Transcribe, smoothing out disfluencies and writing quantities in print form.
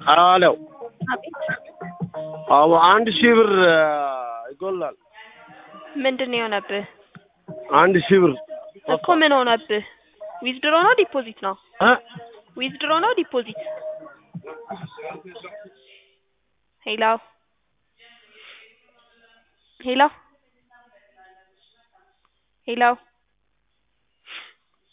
አለው አቤት አዎ 1000 ብር ይጎላል። ምንድነው የሆነብህ? 1000 ብር እኮ ምን ሆነብህ? ዊዝድሮ ነው ዲፖዚት ነው? ዊዝድሮ ነው ዲፖዚት? ሄሎ ሄሎ ሄሎ